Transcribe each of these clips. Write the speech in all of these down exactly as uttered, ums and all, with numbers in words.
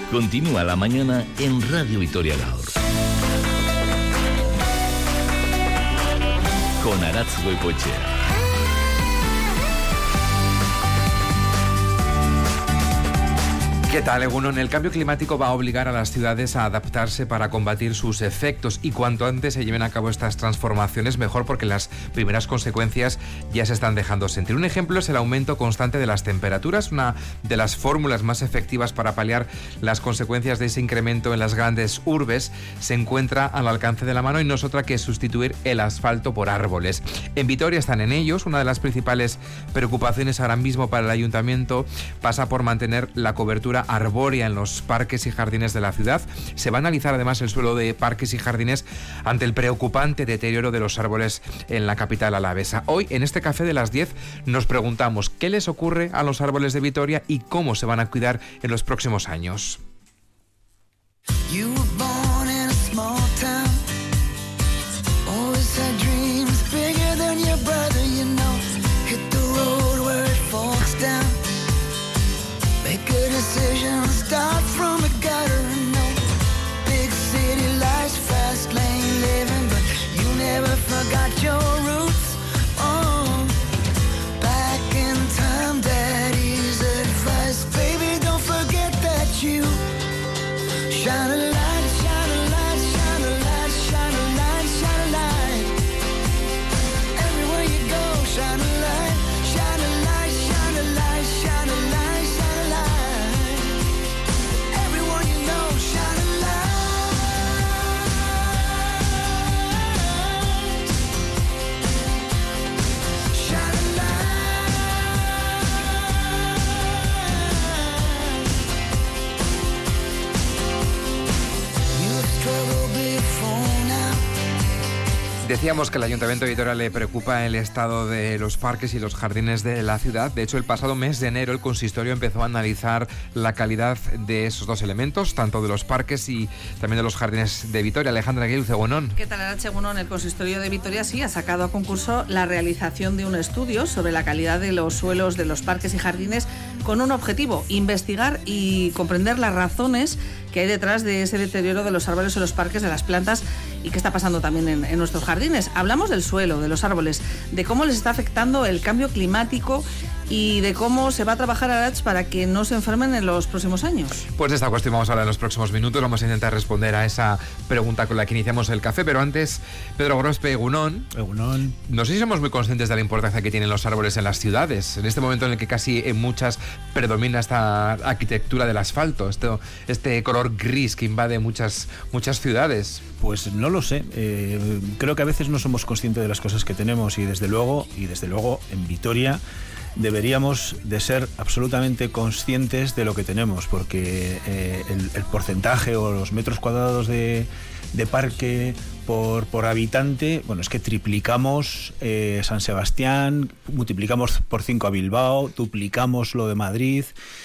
Continúa la mañana en Radio Vitoria Gaur. Con Aratz Goicoechea. ¿Qué tal, Egunon? El cambio climático va a obligar a las ciudades a adaptarse para combatir sus efectos, y cuanto antes se lleven a cabo estas transformaciones mejor, porque las primeras consecuencias ya se están dejando sentir. Un ejemplo es el aumento constante de las temperaturas. Una de las fórmulas más efectivas para paliar las consecuencias de ese incremento en las grandes urbes se encuentra al alcance de la mano y no es otra que sustituir el asfalto por árboles. En Vitoria están en ellos. Una de las principales preocupaciones ahora mismo para el ayuntamiento pasa por mantener la cobertura arbórea en los parques y jardines de la ciudad. Se va a analizar además el suelo de parques y jardines ante el preocupante deterioro de los árboles en la capital alavesa. Hoy, en este café de las diez, nos preguntamos qué les ocurre a los árboles de Vitoria y cómo se van a cuidar en los próximos años. Decision, start from the gutter, no big city lights, fast lane living, but you never forgot your roots. Oh, back in time, daddy's advice, baby, don't forget that you shine a light, shine a light, shine a light, shine a light, shine a light. Everywhere you go, shine a light, shine a light, shine a light, shine a light, shine a light. Decíamos que al Ayuntamiento de Vitoria le preocupa el estado de los parques y los jardines de la ciudad. De hecho, el pasado mes de enero el consistorio empezó a analizar la calidad de esos dos elementos, tanto de los parques y también de los jardines de Vitoria. Alejandra Aguiluz, Egunon. ¿Qué tal, Arantxa? Egunon. El consistorio de Vitoria sí ha sacado a concurso la realización de un estudio sobre la calidad de los suelos de los parques y jardines con un objetivo: investigar y comprender las razones que hay detrás de ese deterioro de los árboles en los parques, de las plantas, y qué está pasando también en, en nuestros jardines. Hablamos del suelo, de los árboles, de cómo les está afectando el cambio climático y de cómo se va a trabajar, Arach, para que no se enfermen en los próximos años. Pues de esta cuestión vamos a hablar en los próximos minutos. Vamos a intentar responder a esa pregunta con la que iniciamos el café, pero antes, Pedro Gorospe, Egunon. Egunon. No sé si somos muy conscientes de la importancia que tienen los árboles en las ciudades, en este momento en el que casi en muchas predomina esta arquitectura del asfalto, esto, este color gris que invade muchas, muchas ciudades. Pues no lo sé, eh, creo que a veces no somos conscientes de las cosas que tenemos, y desde luego, y desde luego en Vitoria deberíamos de ser absolutamente conscientes de lo que tenemos, porque eh, el, el porcentaje o los metros cuadrados de, de parque por, por habitante, bueno, es que triplicamos eh, San Sebastián, multiplicamos por cinco a Bilbao, duplicamos lo de Madrid.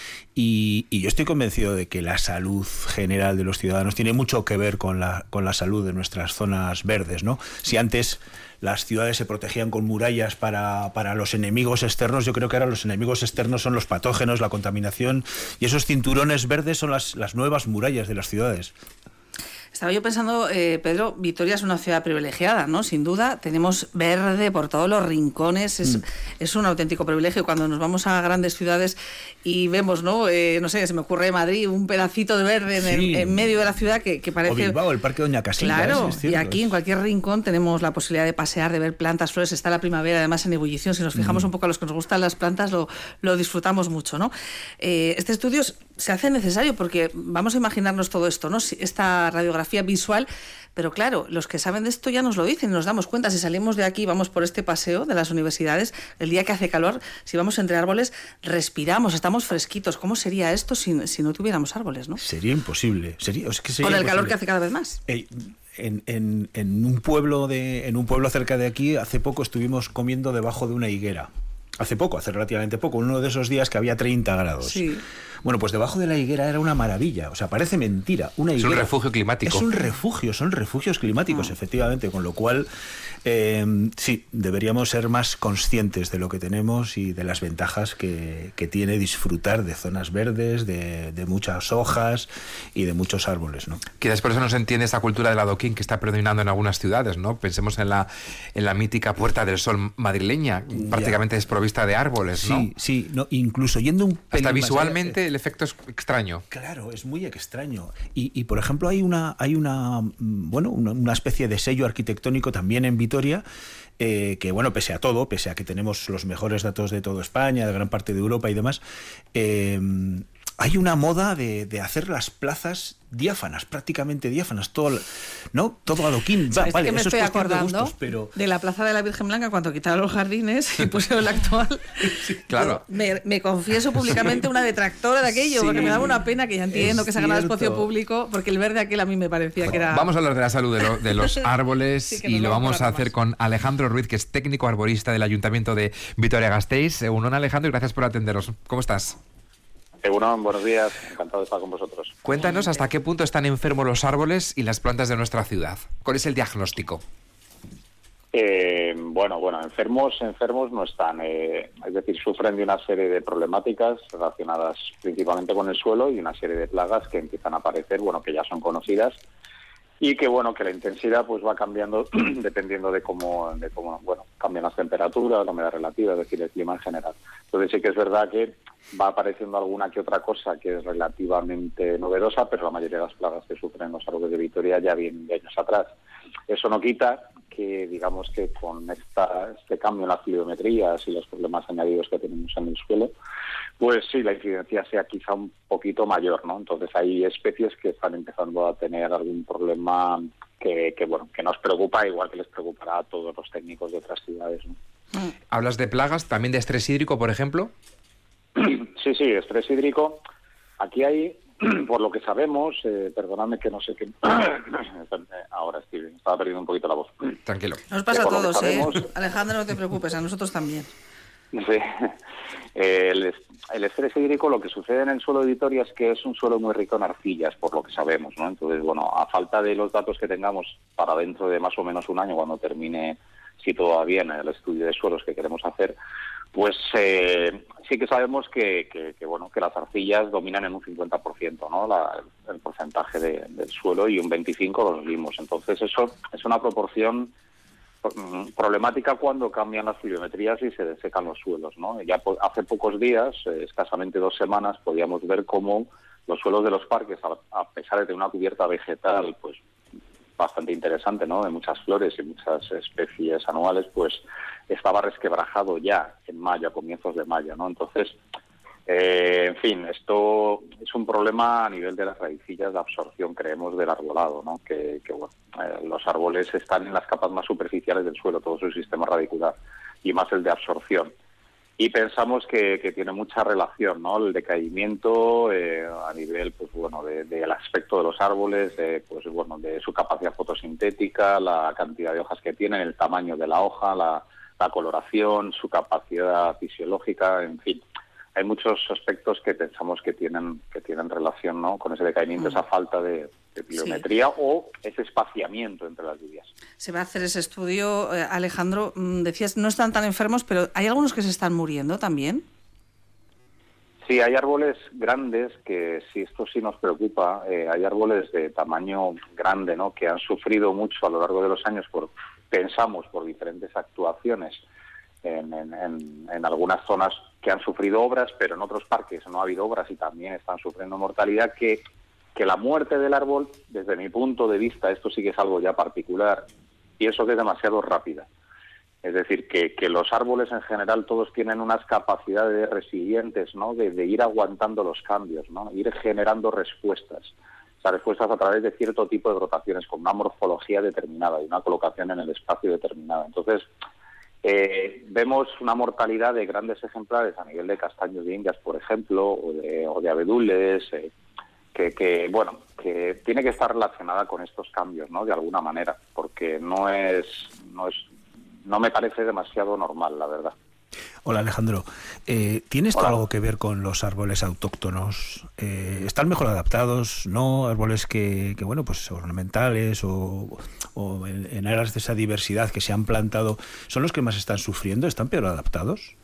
Y, y yo estoy convencido de que la salud general de los ciudadanos tiene mucho que ver con la, con la salud de nuestras zonas verdes, ¿no? Si antes las ciudades se protegían con murallas para, para los enemigos externos, yo creo que ahora los enemigos externos son los patógenos, la contaminación, y esos cinturones verdes son las, las nuevas murallas de las ciudades. Estaba yo pensando, eh, Pedro, Vitoria es una ciudad privilegiada, ¿no? Sin duda, tenemos verde por todos los rincones, es, mm. es un auténtico privilegio. Cuando nos vamos a grandes ciudades y vemos, ¿no? Eh, no sé, se me ocurre Madrid, un pedacito de verde en, sí. el, en medio de la ciudad que, que parece... O Bilbao, el Parque Doña Casilda. Claro, es cierto, y aquí en cualquier rincón tenemos la posibilidad de pasear, de ver plantas, flores. Está la primavera además en ebullición. Si nos fijamos mm. un poco a los que nos gustan las plantas, lo, lo disfrutamos mucho, ¿no? Eh, este estudio se hace necesario porque vamos a imaginarnos todo esto, ¿no? Esta radiografía visual. Pero claro, los que saben de esto ya nos lo dicen, nos damos cuenta. Si salimos de aquí, vamos por este paseo de las universidades, el día que hace calor, si vamos entre árboles, respiramos, estamos fresquitos. ¿Cómo sería esto si, si no tuviéramos árboles, no? Sería imposible. Sería, es que sería Con el imposible. calor que hace cada vez más. Eh, en, en, en, un pueblo de, en un pueblo cerca de aquí, hace poco estuvimos comiendo debajo de una higuera. hace poco, hace relativamente poco, uno de esos días que había treinta grados. Sí. Bueno, pues debajo de la higuera era una maravilla, o sea, parece mentira. Una higuera, es un refugio climático. Es un refugio, son refugios climáticos, mm. efectivamente, con lo cual eh, sí, deberíamos ser más conscientes de lo que tenemos y de las ventajas que, que tiene disfrutar de zonas verdes, de, de muchas hojas y de muchos árboles, ¿no? Quizás por eso no se entiende esta cultura del adoquín que está predominando en algunas ciudades, ¿no? Pensemos en la, en la mítica Puerta del Sol madrileña, ya. prácticamente desprovista de árboles, ¿no? Sí, sí, no, incluso yendo un pelín hasta visualmente más allá, el efecto es extraño. Claro, es muy extraño. Y, y por ejemplo, hay una, hay una, bueno, una, una especie de sello arquitectónico también en Vitoria, eh, que bueno, pese a todo, pese a que tenemos los mejores datos de toda España, de gran parte de Europa y demás, eh, hay una moda de, de hacer las plazas diáfanas, prácticamente diáfanas, todo, ¿no? Todo adoquín. Va, vale, que me eso estoy es cuestión acordando de gustos, pero... de la Plaza de la Virgen Blanca cuando quitaron los jardines y pusieron la actual. Sí, claro. Me, me confieso públicamente una detractora de aquello, sí, porque me daba una pena, que ya entiendo que se ha ganado espacio público, porque el verde aquel a mí me parecía que era... Vamos a hablar de la salud de, lo, de los árboles sí, y lo vamos a hacer más. Con Alejandro Ruiz, que es técnico arborista del Ayuntamiento de Vitoria-Gasteiz. Unón, Alejandro, y gracias por atenderos. ¿Cómo estás? Bueno, buenos días, encantado de estar con vosotros. Cuéntanos hasta qué punto están enfermos los árboles y las plantas de nuestra ciudad. ¿Cuál es el diagnóstico? Eh, bueno, bueno, enfermos, enfermos no están. Eh, es decir, sufren de una serie de problemáticas relacionadas principalmente con el suelo y una serie de plagas que empiezan a aparecer, bueno, que ya son conocidas y que, bueno, que la intensidad pues va cambiando dependiendo de cómo, de cómo, bueno, cambian las temperaturas, la humedad relativa, es decir, el clima en general. Entonces sí que es verdad que va apareciendo alguna que otra cosa que es relativamente novedosa, pero la mayoría de las plagas que sufren los árboles de Vitoria ya vienen de años atrás. Eso no quita que, digamos que con esta, este cambio en las pluviometrías y los problemas añadidos que tenemos en el suelo, pues sí, la incidencia sea quizá un poquito mayor, ¿no? Entonces hay especies que están empezando a tener algún problema que, que bueno, que nos preocupa, igual que les preocupará a todos los técnicos de otras ciudades, ¿no? ¿Hablas de plagas, también de estrés hídrico, por ejemplo? Sí, sí, estrés hídrico. Aquí hay, por lo que sabemos, eh, perdonadme que no sé qué... Ahora estoy, estaba perdiendo un poquito la voz. Tranquilo. Nos pasa a todos, sabemos... ¿eh? Alejandro, no te preocupes, a nosotros también. Sí. El, el estrés hídrico, lo que sucede en el suelo de Vitoria es que es un suelo muy rico en arcillas, por lo que sabemos, ¿no? Entonces, bueno, a falta de los datos que tengamos para dentro de más o menos un año, cuando termine, si todo va bien, el estudio de suelos que queremos hacer, pues eh, sí que sabemos que, que, que bueno que las arcillas dominan en un cincuenta por ciento, ¿no? La, el porcentaje de, del suelo y un veinticinco por ciento los limos. Entonces eso es una proporción problemática cuando cambian las pluviometrías y se desecan los suelos, ¿no? Ya po- hace pocos días, eh, escasamente dos semanas, podíamos ver cómo los suelos de los parques, a, a pesar de tener una cubierta vegetal pues bastante interesante, ¿no? De muchas flores y muchas especies anuales, pues estaba resquebrajado ya en mayo, a comienzos de mayo, ¿no? Entonces, eh, en fin, esto es un problema a nivel de las raicillas de absorción, creemos, del arbolado, ¿no? Que, que bueno, eh, los árboles están en las capas más superficiales del suelo, todo su sistema radicular, y más el de absorción. Y pensamos que, que tiene mucha relación, ¿no? El decaimiento eh, a nivel, pues bueno, de, del aspecto de los árboles, de, pues bueno, de su capacidad fotosintética, la cantidad de hojas que tienen, el tamaño de la hoja, la, la coloración, su capacidad fisiológica, en fin. Hay muchos aspectos que pensamos que tienen que tienen relación, ¿no? Con ese decaimiento, mm. esa falta de, de pluviometría, sí, o ese espaciamiento entre las lluvias. Se va a hacer ese estudio, eh, Alejandro. Decías, no están tan enfermos, pero ¿hay algunos que se están muriendo también? Sí, hay árboles grandes que, si esto sí nos preocupa, eh, hay árboles de tamaño grande, ¿no? Que han sufrido mucho a lo largo de los años, por pensamos, por diferentes actuaciones en, en, en, en algunas zonas que han sufrido obras, pero en otros parques no ha habido obras y también están sufriendo mortalidad, que, que la muerte del árbol, desde mi punto de vista, esto sí que es algo ya particular, pienso que es demasiado rápida. Es decir, que, que los árboles en general todos tienen unas capacidades resilientes, ¿no? De, de ir aguantando los cambios, ¿no? Ir generando respuestas. O sea, respuestas a través de cierto tipo de brotaciones, con una morfología determinada y una colocación en el espacio determinada. Entonces, Eh, vemos una mortalidad de grandes ejemplares a nivel de castaños de Indias, por ejemplo, o de, o de abedules, eh, que, que, bueno, que tiene que estar relacionada con estos cambios, ¿no? De alguna manera, porque no es, no es, no me parece demasiado normal, la verdad. Hola, Alejandro. Eh, ¿Tiene esto Hola. algo que ver con los árboles autóctonos? Eh, ¿Están mejor adaptados? ¿No? Árboles que, que bueno, pues ornamentales o, o en, en aras de esa diversidad que se han plantado, ¿son los que más están sufriendo? ¿Están peor adaptados?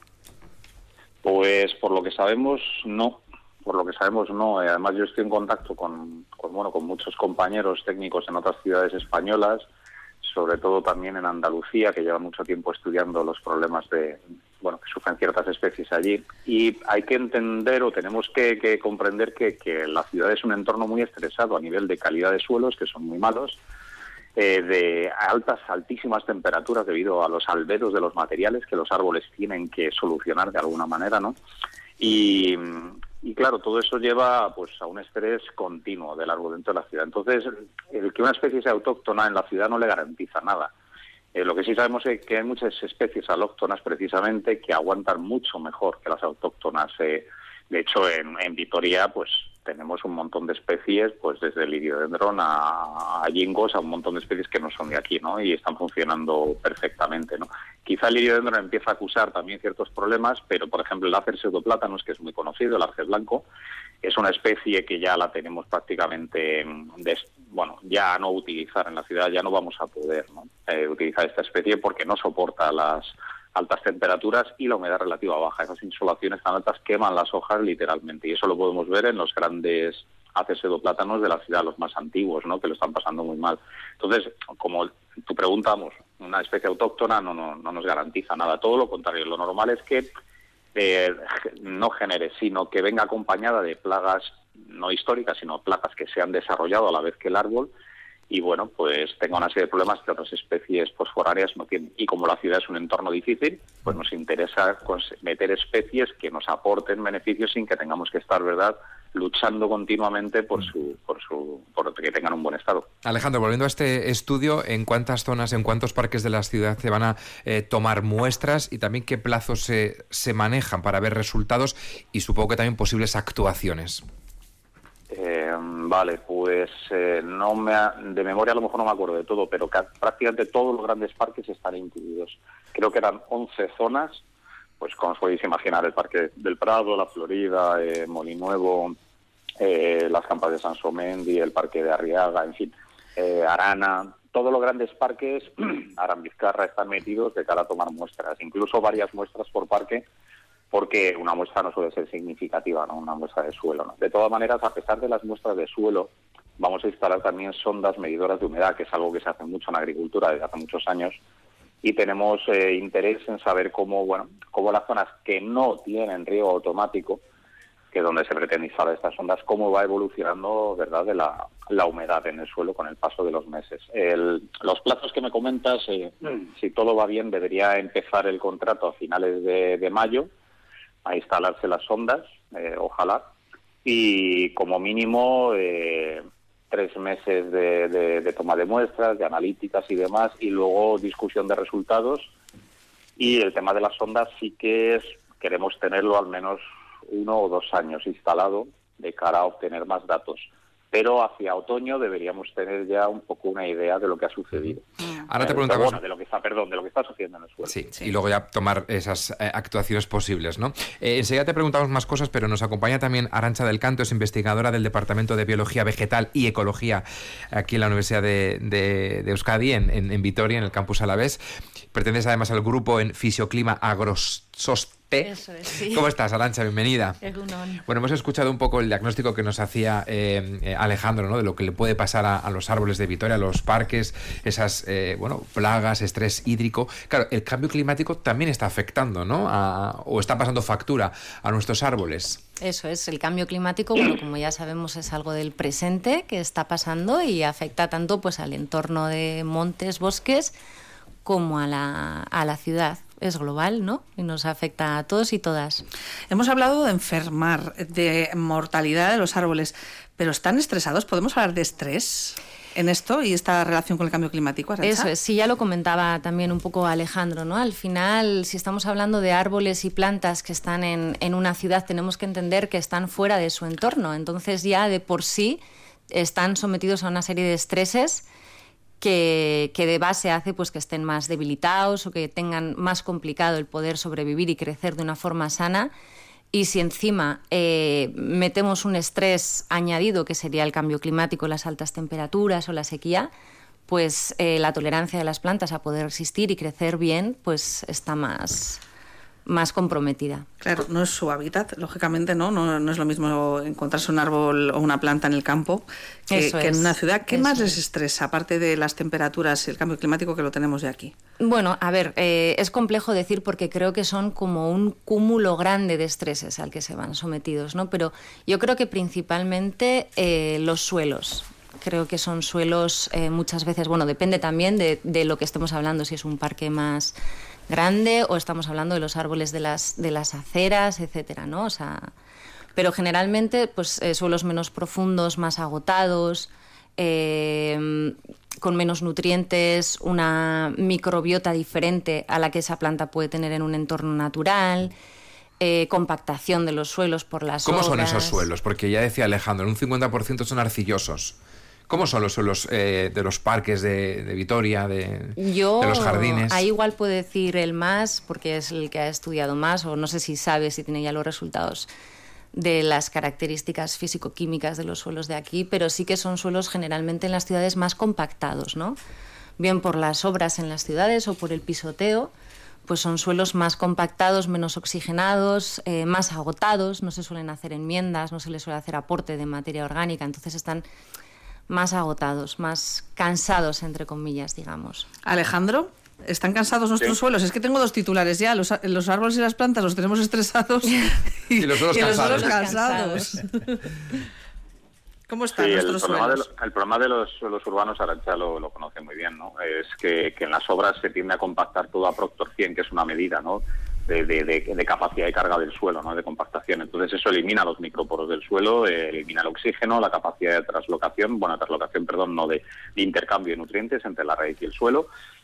Pues por lo que sabemos, no. Por lo que sabemos, no. Además, yo estoy en contacto con, con, bueno, con muchos compañeros técnicos en otras ciudades españolas, sobre todo también en Andalucía, que lleva mucho tiempo estudiando los problemas de, bueno, que sufren ciertas especies allí. Y hay que entender, o tenemos que, que comprender que, que la ciudad es un entorno muy estresado a nivel de calidad de suelos, que son muy malos, eh, de altas, altísimas temperaturas debido a los albedos de los materiales que los árboles tienen que solucionar de alguna manera, ¿no? Y, y claro, todo eso lleva pues a un estrés continuo del árbol dentro de la ciudad. Entonces, el que una especie sea autóctona en la ciudad no le garantiza nada. Eh, lo que sí sabemos es que hay muchas especies alóctonas precisamente que aguantan mucho mejor que las autóctonas. Eh, de hecho, en, en Vitoria, pues tenemos un montón de especies, pues desde el liriodendron a, a gingos, a un montón de especies que no son de aquí, ¿no? Y están funcionando perfectamente, ¿no? Quizá el liriodendron empieza a acusar también ciertos problemas, pero por ejemplo el Acer pseudoplátanos, que es muy conocido, el arce blanco, es una especie que ya la tenemos prácticamente, de, bueno, ya no utilizar en la ciudad, ya no vamos a poder, ¿no? eh, utilizar esta especie porque no soporta las altas temperaturas y la humedad relativa baja. Esas insolaciones tan altas queman las hojas literalmente, y eso lo podemos ver en los grandes Acer pseudoplátanos de la ciudad, los más antiguos, ¿no? Que lo están pasando muy mal. Entonces, como tú preguntamos, una especie autóctona no, no, no nos garantiza nada, todo lo contrario. Lo normal es que eh, no genere, sino que venga acompañada de plagas no históricas, sino plagas que se han desarrollado a la vez que el árbol, y bueno, pues tenga una serie de problemas que otras especies fosforáreas no tienen. Y como la ciudad es un entorno difícil, pues nos interesa meter especies que nos aporten beneficios sin que tengamos que estar, ¿verdad?, luchando continuamente por su, por su, por que tengan un buen estado. Alejandro, volviendo a este estudio, ¿en cuántas zonas, en cuántos parques de la ciudad se van a eh, tomar muestras y también qué plazos se, se manejan para ver resultados y supongo que también posibles actuaciones? Eh, vale, pues eh, no me ha, de memoria a lo mejor no me acuerdo de todo, pero que prácticamente todos los grandes parques están incluidos. Creo que eran once zonas, pues como os podéis imaginar, el Parque del Prado, la Florida, eh, Molinuevo, eh, las Campas de Sansomendi, el Parque de Arriaga, en fin, eh, Arana. Todos los grandes parques, Aran-Vizcarra, están metidos de cara a tomar muestras, incluso varias muestras por parque, porque una muestra no suele ser significativa, ¿no? Una muestra de suelo, ¿no? De todas maneras, a pesar de las muestras de suelo, vamos a instalar también sondas medidoras de humedad, que es algo que se hace mucho en la agricultura desde hace muchos años, y tenemos eh, interés en saber cómo, bueno, cómo las zonas que no tienen riego automático, que es donde se pretende instalar estas sondas, cómo va evolucionando, ¿verdad?, de la, la humedad en el suelo con el paso de los meses. El, los plazos que me comentas, eh, si todo va bien, debería empezar el contrato a finales de, de mayo, a instalarse las sondas, eh, ojalá, y como mínimo eh, tres meses de, de, de toma de muestras, de analíticas y demás, y luego discusión de resultados. Y el tema de las sondas sí que es, queremos tenerlo al menos uno o dos años instalado de cara a obtener más datos. Pero hacia otoño deberíamos tener ya un poco una idea de lo que ha sucedido. Ahora te Eh, preguntamos... bueno, de lo que está, perdón, de lo que está sucediendo en el suelo. Sí, sí, y luego ya tomar esas eh, actuaciones posibles, ¿no? Eh, enseguida te preguntamos más cosas, pero nos acompaña también Arantxa del Canto, es investigadora del Departamento de Biología Vegetal y Ecología aquí en la Universidad de, de, de Euskadi, en, en, en Vitoria, en el campus Alavés. Perteneces además al grupo en Fisioclima Agrososte. Eso es, sí. ¿Cómo estás, Arantxa? Bienvenida. Egunon. Bueno, hemos escuchado un poco el diagnóstico que nos hacía eh, eh, Alejandro, ¿no?, de lo que le puede pasar a, a los árboles de Vitoria, a los parques, esas eh, bueno, plagas, estrés hídrico. Claro, el cambio climático también está afectando, ¿no?, a, o está pasando factura a nuestros árboles. Eso es, el cambio climático, bueno, como ya sabemos, es algo del presente que está pasando y afecta tanto pues al entorno de montes, bosques, como a la, a la ciudad. Es global, ¿no? Y nos afecta a todos y todas. Hemos hablado de enfermar, de mortalidad de los árboles, pero ¿están estresados? ¿Podemos hablar de estrés en esto y esta relación con el cambio climático, Arantxa? Eso es, sí, ya lo comentaba también un poco Alejandro, ¿no? Al final, si estamos hablando de árboles y plantas que están en, en una ciudad, tenemos que entender que están fuera de su entorno. Entonces ya de por sí están sometidos a una serie de estreses que, que de base hace pues que estén más debilitados o que tengan más complicado el poder sobrevivir y crecer de una forma sana. Y si encima eh, metemos un estrés añadido, que sería el cambio climático, las altas temperaturas o la sequía, pues eh, la tolerancia de las plantas a poder resistir y crecer bien pues está más... más comprometida. Claro, no es su hábitat, lógicamente, ¿no? No, no es lo mismo encontrarse un árbol o una planta en el campo que, que en una ciudad. ¿Qué más les estresa, aparte de las temperaturas y el cambio climático que lo tenemos de aquí? Bueno, a ver, eh, es complejo decir porque creo que son como un cúmulo grande de estreses al que se van sometidos, ¿no? Pero yo creo que principalmente eh, los suelos. Creo que son suelos eh, muchas veces, bueno, depende también de, de lo que estemos hablando, si es un parque más grande o estamos hablando de los árboles de las, de las aceras, etcétera, ¿no? O sea, pero generalmente, pues eh, suelos menos profundos, más agotados, eh, con menos nutrientes, una microbiota diferente a la que esa planta puede tener en un entorno natural. Eh, compactación de los suelos por las ¿Cómo obras. son esos suelos? Porque ya decía Alejandro, un cincuenta por ciento son arcillosos. ¿Cómo son los suelos eh, de los parques de, de Vitoria, de, Yo, de los jardines? Ahí igual puedo decir el más, porque es el que ha estudiado más, o no sé si sabe, si tiene ya los resultados de las características físico-químicas de los suelos de aquí, pero sí que son suelos generalmente en las ciudades más compactados, ¿no? Bien por las obras en las ciudades o por el pisoteo, pues son suelos más compactados, menos oxigenados, eh, más agotados, no se suelen hacer enmiendas, no se les suele hacer aporte de materia orgánica, entonces están más agotados, más cansados, entre comillas, digamos. Alejandro, ¿están cansados nuestros Sí. suelos? Es que tengo dos titulares ya, los, los árboles y las plantas los tenemos estresados y, Y los suelos y los cansados. suelos cansados. ¿Cómo están Sí, el nuestros problema, de, suelos? lo- el problema de los suelos urbanos, Arantxa lo, lo conoce muy bien, ¿no? Es que, que en las obras se tiende a compactar todo a Proctor cien, que es una medida, ¿no?, de, de, de, de capacidad de carga del suelo, ¿no?, de compactación. Entonces eso elimina los microporos del suelo, eh, elimina el oxígeno, la capacidad de traslocación, bueno, traslocación, perdón, no de, de intercambio de nutrientes entre la raíz y el suelo.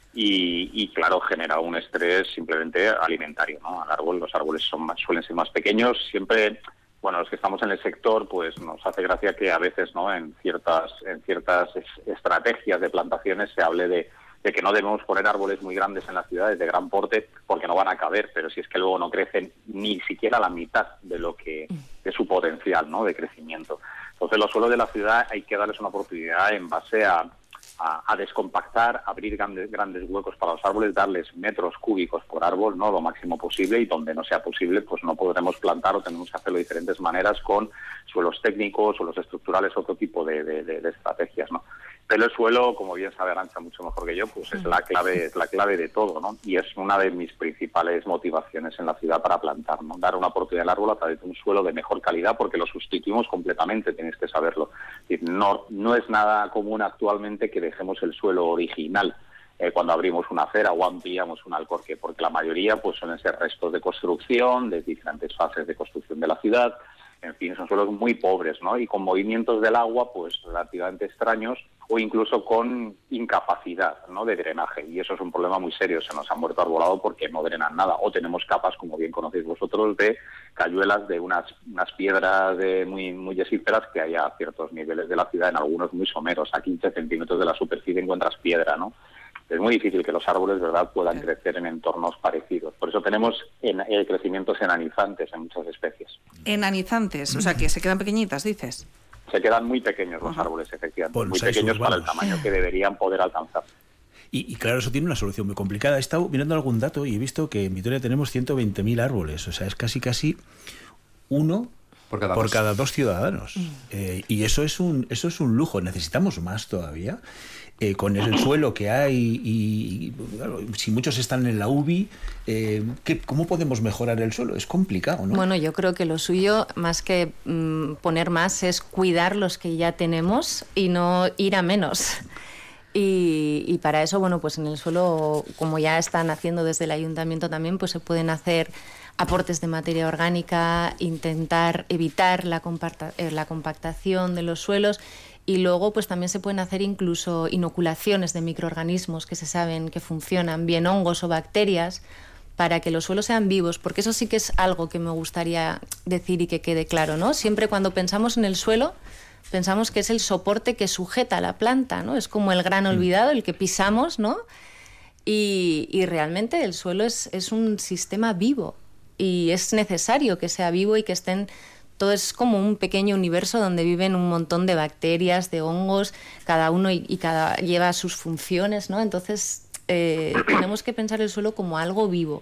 Y, y claro, genera un estrés simplemente alimentario, ¿no? Al árbol, los árboles son más, suelen ser más pequeños, siempre... Bueno, los que estamos en el sector, pues nos hace gracia que a veces, ¿no?, en ciertas en ciertas es, estrategias de plantaciones se hable de, de que no debemos poner árboles muy grandes en las ciudades de gran porte porque no van a caber, pero si es que luego no crecen ni siquiera la mitad de lo que de su potencial, ¿no?, de crecimiento. Entonces, los suelos de la ciudad hay que darles una oportunidad en base a A, a descompactar, abrir grandes, grandes huecos para los árboles, darles metros cúbicos por árbol, no lo máximo posible, y donde no sea posible, pues no podremos plantar o tenemos que hacerlo de diferentes maneras con suelos técnicos, suelos estructurales, otro tipo de, de, de, de estrategias, ¿no? Pero el suelo, como bien sabe Arantxa mucho mejor que yo, pues es la clave, es la clave de todo, ¿no? Y es una de mis principales motivaciones en la ciudad para plantar, ¿no? Dar una oportunidad al árbol a través de un suelo de mejor calidad, porque lo sustituimos completamente, tenéis que saberlo. Es decir, no, no es nada común actualmente que dejemos el suelo original eh, cuando abrimos una acera o ampliamos un alcorque, porque la mayoría pues suelen ser restos de construcción, de diferentes fases de construcción de la ciudad. En fin, son suelos muy pobres, ¿no? Y con movimientos del agua, pues relativamente extraños, o incluso con incapacidad, ¿no?, de drenaje. Y eso es un problema muy serio. Se nos ha muerto arbolado porque no drenan nada. O tenemos capas, como bien conocéis vosotros, de cayuelas, de unas, unas piedras de muy, muy yesíferas que hay a ciertos niveles de la ciudad, en algunos muy someros. A quince centímetros de la superficie encuentras piedra, ¿no? Es muy difícil que los árboles, ¿verdad?, puedan crecer en entornos parecidos. Por eso tenemos en, eh, crecimientos enanizantes en muchas especies. Enanizantes, o sea, que se quedan pequeñitas, dices. Se quedan muy pequeños los árboles, efectivamente, Por muy mosaics pequeños para el urbanos. tamaño que deberían poder alcanzar. Y, y claro, eso tiene una solución muy complicada. He estado mirando algún dato y he visto que en Vitoria tenemos ciento veinte mil árboles. O sea, es casi casi uno Por cada por dos. cada dos ciudadanos. Eh, y eso es un eso es un lujo. Necesitamos más todavía. Eh, con el suelo que hay y, y, claro, si muchos están en la U B I, eh, ¿qué, ¿cómo podemos mejorar el suelo? Es complicado, ¿no? Bueno, yo creo que lo suyo, más que mm, poner más, es cuidar los que ya tenemos y no ir a menos. Y, y para eso, bueno, pues en el suelo, como ya están haciendo desde el ayuntamiento también, pues se pueden hacer aportes de materia orgánica, intentar evitar la, compacta, eh, la compactación de los suelos. Y luego pues también se pueden hacer incluso inoculaciones de microorganismos que se saben que funcionan, bien hongos o bacterias, para que los suelos sean vivos, porque eso sí que es algo que me gustaría decir y que quede claro, ¿no? Siempre cuando pensamos en el suelo, pensamos que es el soporte que sujeta a la planta, ¿no? Es como el gran olvidado, el que pisamos, ¿no? Y, y realmente el suelo es, es un sistema vivo y es necesario que sea vivo y que estén... Todo es como un pequeño universo donde viven un montón de bacterias, de hongos, cada uno y, y cada lleva sus funciones, ¿no? Entonces eh, tenemos que pensar el suelo como algo vivo.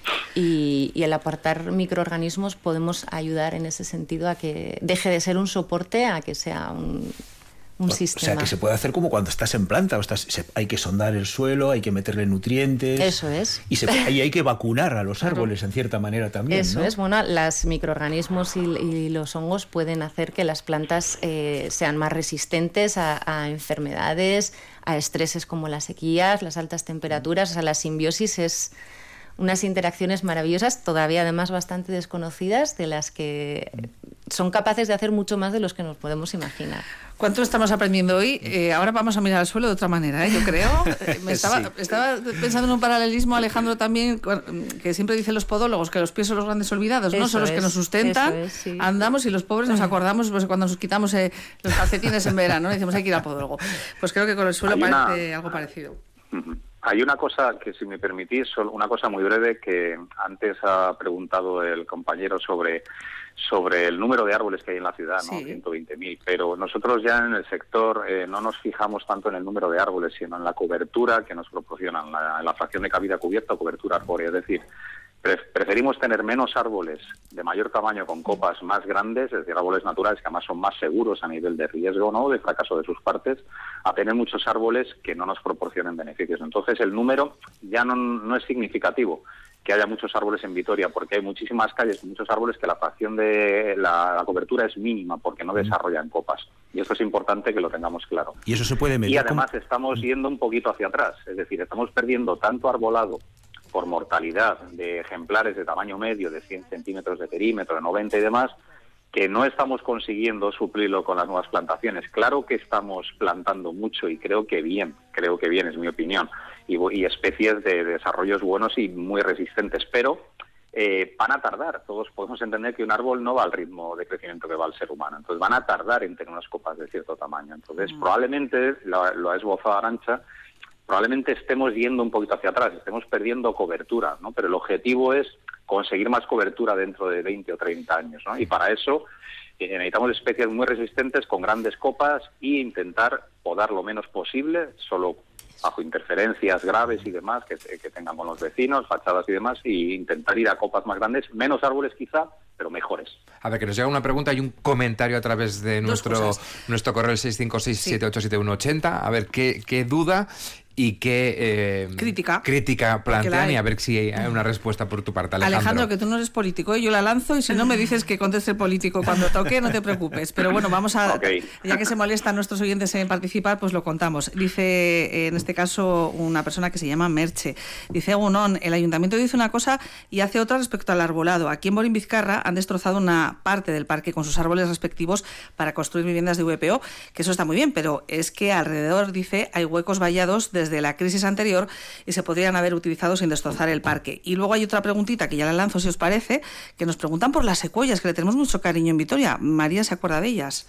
Y, y al aportar microorganismos podemos ayudar en ese sentido a que deje de ser un soporte a que sea un, un o, sistema. O sea, que se puede hacer como cuando estás en planta, o estás, se, hay que sondar el suelo, hay que meterle nutrientes. Eso es. Y, se, y hay que vacunar a los árboles en cierta manera también, Eso ¿no? es. Bueno, los microorganismos y, y los hongos pueden hacer que las plantas eh, sean más resistentes a, a enfermedades, a estreses como las sequías, las altas temperaturas. O sea, la simbiosis es... unas interacciones maravillosas, todavía además bastante desconocidas, de las que son capaces de hacer mucho más de los que nos podemos imaginar. ¿Cuánto estamos aprendiendo hoy? Eh, ahora vamos a mirar al suelo de otra manera, ¿eh? Yo creo. Eh, me estaba, sí. estaba pensando en un paralelismo, Alejandro, también, que siempre dicen los podólogos que los pies son los grandes olvidados, ¿no? Eso son los es, que nos sustentan, es, sí. andamos y los pobres nos acordamos pues, cuando nos quitamos eh, los calcetines en verano, ¿no? Y decimos hay que ir al podólogo. Pues creo que con el suelo hay parece una... algo parecido. Uh-huh. Hay una cosa que, si me permitís, una cosa muy breve que antes ha preguntado el compañero sobre, sobre el número de árboles que hay en la ciudad, ¿no? Sí. ciento veinte mil, pero nosotros ya en el sector eh, no nos fijamos tanto en el número de árboles, sino en la cobertura que nos proporcionan, la, la fracción de cabida cubierta o cobertura arbórea, es decir, preferimos tener menos árboles de mayor tamaño con copas más grandes, es decir, árboles naturales que además son más seguros a nivel de riesgo, ¿no?, de fracaso de sus partes, a tener muchos árboles que no nos proporcionen beneficios. Entonces el número ya no, no es significativo que haya muchos árboles en Vitoria, porque hay muchísimas calles, muchos árboles que la fracción de la, la cobertura es mínima porque no desarrollan copas. Y esto es importante que lo tengamos claro. Y eso se puede medir. Y además ¿cómo? Estamos yendo un poquito hacia atrás, es decir, estamos perdiendo tanto arbolado por mortalidad de ejemplares de tamaño medio, de cien centímetros de perímetro, de noventa y demás, que no estamos consiguiendo suplirlo con las nuevas plantaciones. Claro que estamos plantando mucho y creo que bien, creo que bien, es mi opinión, y, y especies de, de desarrollos buenos y muy resistentes, pero eh, van a tardar. Todos podemos entender que un árbol no va al ritmo de crecimiento que va el ser humano, entonces van a tardar en tener unas copas de cierto tamaño. Entonces, mm. probablemente, lo, lo ha esbozado Arantxa, probablemente estemos yendo un poquito hacia atrás, estemos perdiendo cobertura, ¿no? Pero el objetivo es conseguir más cobertura dentro de veinte o treinta años, ¿no? Y para eso eh, necesitamos especies muy resistentes con grandes copas e intentar podar lo menos posible, solo bajo interferencias graves y demás que, que tengan con los vecinos, fachadas y demás, y intentar ir a copas más grandes, menos árboles quizá, pero mejores. A ver, que nos llega una pregunta y un comentario a través de nuestro, nuestro correo seis cinco seis, siete ocho siete uno ocho cero. A ver, ¿qué, qué duda y qué eh, crítica, crítica plantean? Y a ver si hay una respuesta por tu parte, Alejandro. Alejandro, que tú no eres político, ¿eh? Yo la lanzo y si no me dices que conteste el político cuando toque, no te preocupes. Pero bueno, vamos a... Okay. Ya que se molestan nuestros oyentes en participar, pues lo contamos. Dice, en este caso, una persona que se llama Merche. Dice, Egunon, el ayuntamiento dice una cosa y hace otra respecto al arbolado. Aquí en Borín, Vizcarra, han destrozado una parte del parque con sus árboles respectivos para construir viviendas de V P O, que eso está muy bien, pero es que alrededor, dice, hay huecos vallados desde de la crisis anterior y se podrían haber utilizado sin destrozar el parque. Y luego hay otra preguntita que ya la lanzo si os parece, que nos preguntan por las secuoyas, que le tenemos mucho cariño en Vitoria. María se acuerda de ellas.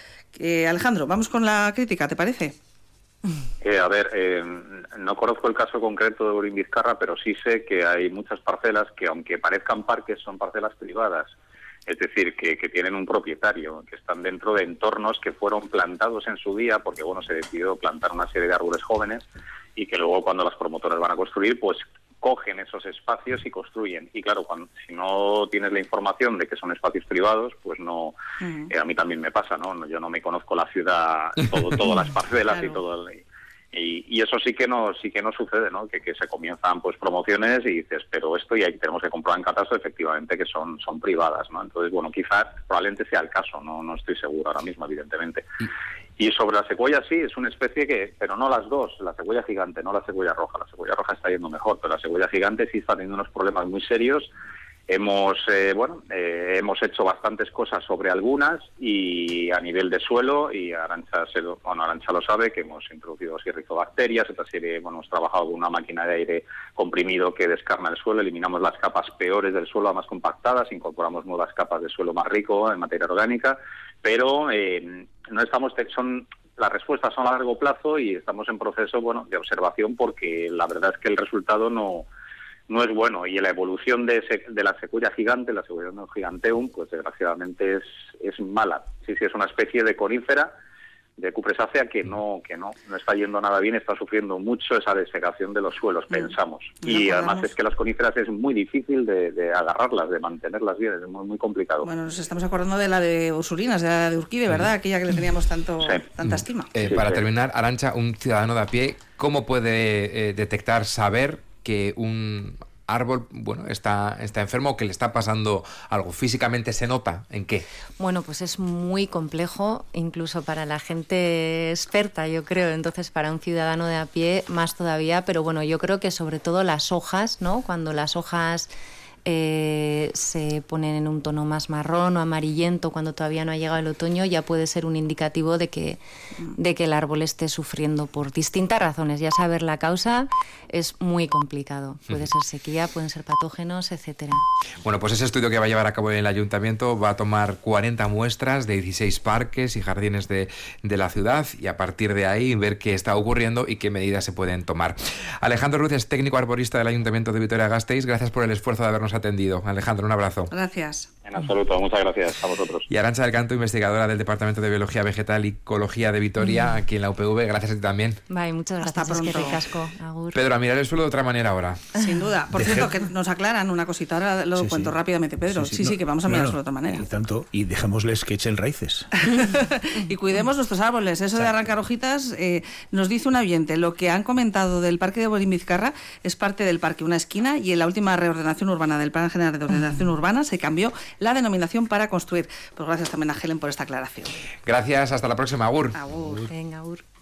Eh, Alejandro, vamos con la crítica, ¿te parece? Eh, a ver, eh, no conozco el caso concreto de Borín Vizcarra, pero sí sé que hay muchas parcelas que, aunque parezcan parques, son parcelas privadas. Es decir, que, que tienen un propietario, que están dentro de entornos que fueron plantados en su día, porque bueno, se decidió plantar una serie de árboles jóvenes y que luego cuando las promotoras van a construir, pues cogen esos espacios y construyen. Y claro, cuando, si no tienes la información de que son espacios privados, pues no... Uh-huh. Eh, a mí también me pasa, ¿no? Yo no me conozco la ciudad, todo, todas las parcelas claro. y todo el... Y, y eso sí que no sí que no sucede, ¿no? Que, que se comienzan pues promociones y dices, pero esto y ahí tenemos que comprobar en catastro efectivamente que son son privadas, ¿no? Entonces, bueno, quizás probablemente sea el caso, no no estoy seguro ahora mismo, evidentemente. Y sobre la secuoya sí, es una especie que, pero no las dos, la secuoya gigante, no la secuoya roja. La secuoya roja está yendo mejor, pero la secuoya gigante sí está teniendo unos problemas muy serios. Hemos eh, bueno eh, hemos hecho bastantes cosas sobre algunas y a nivel de suelo, y Arantxa, se lo, bueno, Arantxa lo sabe, que hemos introducido rizobacterias, otra serie, bueno, hemos trabajado con una máquina de aire comprimido que descarna el suelo, eliminamos las capas peores del suelo a más compactadas, incorporamos nuevas capas de suelo más rico en materia orgánica, pero eh, no estamos, son las respuestas son a largo plazo y estamos en proceso, bueno, de observación, porque la verdad es que el resultado no no es bueno, y la evolución de, ese, de la secuoya gigante, la secuoya giganteum, pues desgraciadamente es, es mala. Sí, sí, es una especie de conífera de cupresácea que no que no no está yendo nada bien, está sufriendo mucho esa desecación de los suelos, pensamos. Y además es que las coníferas es muy difícil de, de agarrarlas, de mantenerlas bien, es muy, muy complicado. Bueno, nos estamos acordando de la de Ursurinas, de la de Urquide, ¿verdad? Aquella que le teníamos tanto sí. tanta estima. Eh, sí, para sí. terminar, Arantxa, un ciudadano de a pie, ¿cómo puede eh, detectar, saber que un árbol, bueno, está, está enfermo o que le está pasando algo? ¿Físicamente se nota? ¿En qué? Bueno, pues es muy complejo, incluso para la gente experta, yo creo. Entonces, para un ciudadano de a pie, más todavía. Pero bueno, yo creo que sobre todo las hojas, ¿no? Cuando las hojas eh, se ponen en un tono más marrón o amarillento, cuando todavía no ha llegado el otoño, ya puede ser un indicativo de que, de que el árbol esté sufriendo por distintas razones. Ya saber la causa es muy complicado. Puede ser sequía, pueden ser patógenos, etcétera. Bueno, pues ese estudio que va a llevar a cabo el ayuntamiento va a tomar cuarenta muestras de dieciséis parques y jardines de, de la ciudad, y a partir de ahí ver qué está ocurriendo y qué medidas se pueden tomar. Alejandro Ruz es técnico arborista del Ayuntamiento de Vitoria-Gasteiz. Gracias por el esfuerzo de habernos atendido. Alejandro, un abrazo. Gracias. En absoluto, muchas gracias a vosotros. Y Arantxa del Canto, investigadora del Departamento de Biología Vegetal y Ecología de Vitoria, mm. aquí en la U P V. Gracias a ti también. Vale, muchas gracias. Hasta pronto. Es que ricasco. Agur. Pedro, a mirar el suelo de otra manera ahora. Sin duda. Por Deje... cierto, que nos aclaran una cosita. Ahora lo sí, cuento sí. rápidamente, Pedro. Sí, sí, sí no, que vamos a mirar claro, de otra manera. Y tanto, y dejémosles que echen raíces. Y cuidemos nuestros árboles. Eso de arrancar hojitas, eh, nos dice un oyente, lo que han comentado del Parque de Borín-Vizcarra es parte del parque, una esquina, y en la última reordenación urbana del Plan General de Ordenación Urbana se cambió la denominación para construir. Pues gracias también a Helen por esta aclaración. Gracias, hasta la próxima. Agur. Agur. Venga, agur.